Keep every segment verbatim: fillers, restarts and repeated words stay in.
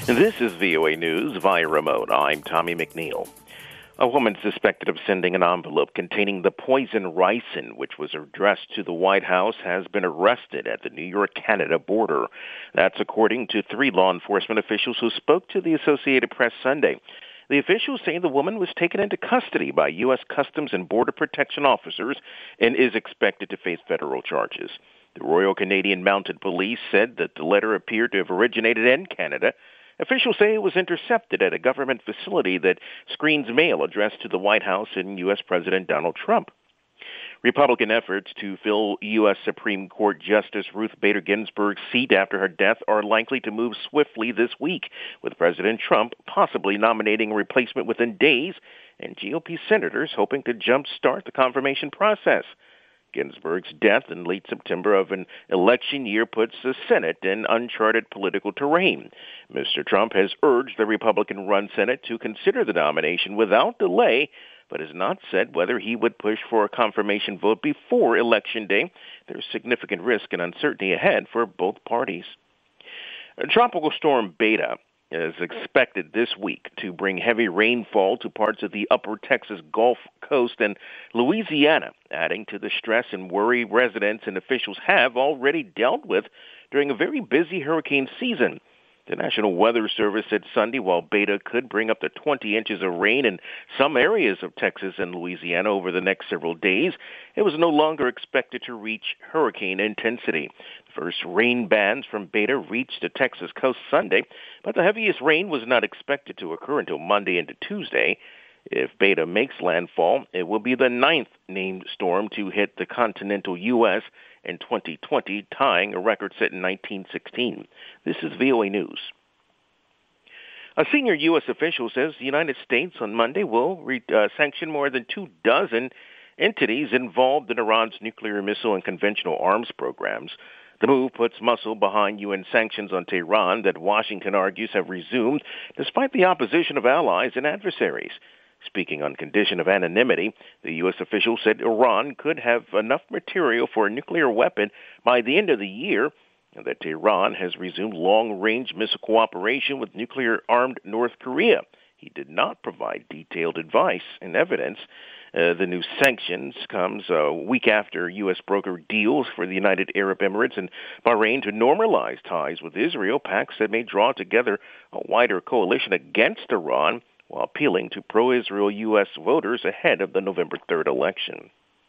This is V O A News via remote. I'm Tommy McNeil. A woman suspected of sending an envelope containing the poison ricin, which was addressed to the White House, has been arrested at the New York-Canada border. That's according to three law enforcement officials who spoke to the Associated Press Sunday. The officials say the woman was taken into custody by U S Customs and Border Protection officers and is expected to face federal charges. The Royal Canadian Mounted Police said that the letter appeared to have originated in Canada. Officials say it was intercepted at a government facility that screens mail addressed to the White House and U S President Donald Trump. Republican efforts to fill U S Supreme Court Justice Ruth Bader Ginsburg's seat after her death are likely to move swiftly this week, with President Trump possibly nominating a replacement within days and G O P senators hoping to jumpstart the confirmation process. Ginsburg's death in late September of an election year puts the Senate in uncharted political terrain. Mister Trump has urged the Republican-run Senate to consider the nomination without delay, but has not said whether he would push for a confirmation vote before Election Day. There's significant risk and uncertainty ahead for both parties. Tropical storm Beta is expected this week to bring heavy rainfall to parts of the upper Texas Gulf Coast and Louisiana, adding to the stress and worry residents and officials have already dealt with during a very busy hurricane season. The National Weather Service said Sunday while Beta could bring up to twenty inches of rain in some areas of Texas and Louisiana over the next several days, it was no longer expected to reach hurricane intensity. The first rain bands from Beta reached the Texas coast Sunday, but the heaviest rain was not expected to occur until Monday into Tuesday. If Beta makes landfall, it will be the ninth named storm to hit the continental U S in twenty twenty, tying a record set in nineteen sixteen. This is V O A News. A senior U S official says the United States on Monday will re- uh, sanction more than two dozen entities involved in Iran's nuclear missile and conventional arms programs. The move puts muscle behind U N sanctions on Tehran that Washington argues have resumed despite the opposition of allies and adversaries. Speaking on condition of anonymity, the U S official said Iran could have enough material for a nuclear weapon by the end of the year, and that Tehran has resumed long-range missile cooperation with nuclear-armed North Korea. He did not provide detailed advice and evidence. Uh, the new sanctions comes a week after U S brokered deals for the United Arab Emirates and Bahrain to normalize ties with Israel, pacts that may draw together a wider coalition against Iran, while appealing to pro-Israel U S voters ahead of the November third election.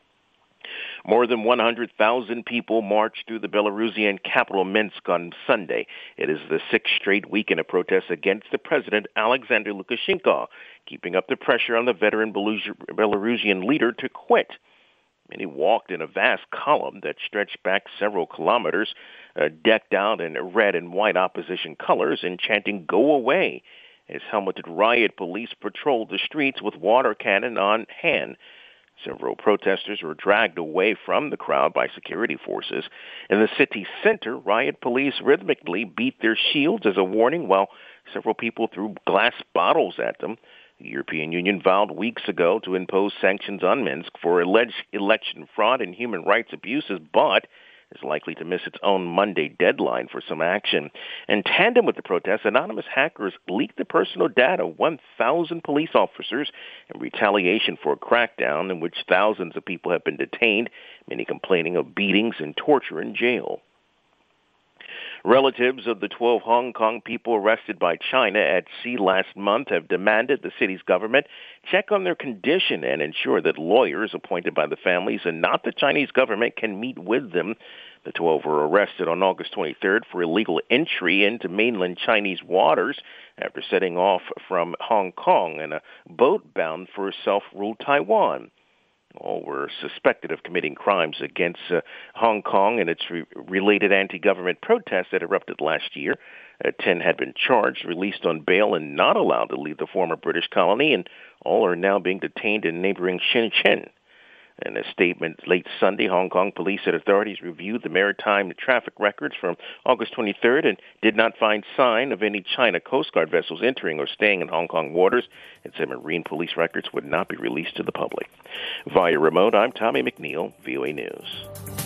More than one hundred thousand people marched through the Belarusian capital Minsk on Sunday. It is the sixth straight weekend of protests against the president, Alexander Lukashenko, keeping up the pressure on the veteran Belarusian leader to quit. Many walked in a vast column that stretched back several kilometers, uh, decked out in red and white opposition colors and chanting, "Go away," as helmeted riot police patrolled the streets with water cannon on hand. Several protesters were dragged away from the crowd by security forces. In the city center, riot police rhythmically beat their shields as a warning, while several people threw glass bottles at them. The European Union vowed weeks ago to impose sanctions on Minsk for alleged election fraud and human rights abuses, but is likely to miss its own Monday deadline for some action. In tandem with the protests, anonymous hackers leaked the personal data of one thousand police officers in retaliation for a crackdown in which thousands of people have been detained, many complaining of beatings and torture in jail. Relatives of the twelve Hong Kong people arrested by China at sea last month have demanded the city's government check on their condition and ensure that lawyers appointed by the families and not the Chinese government can meet with them. The twelve were arrested on August twenty-third for illegal entry into mainland Chinese waters after setting off from Hong Kong in a boat bound for self-ruled Taiwan. All were suspected of committing crimes against uh, Hong Kong and its re- related anti-government protests that erupted last year. Uh, ten had been charged, released on bail, and not allowed to leave the former British colony, and all are now being detained in neighboring Shenzhen. In a statement late Sunday, Hong Kong police said authorities reviewed the maritime traffic records from August twenty-third and did not find sign of any China Coast Guard vessels entering or staying in Hong Kong waters, and said marine police records would not be released to the public. Via remote, I'm Tommy McNeil, V O A News.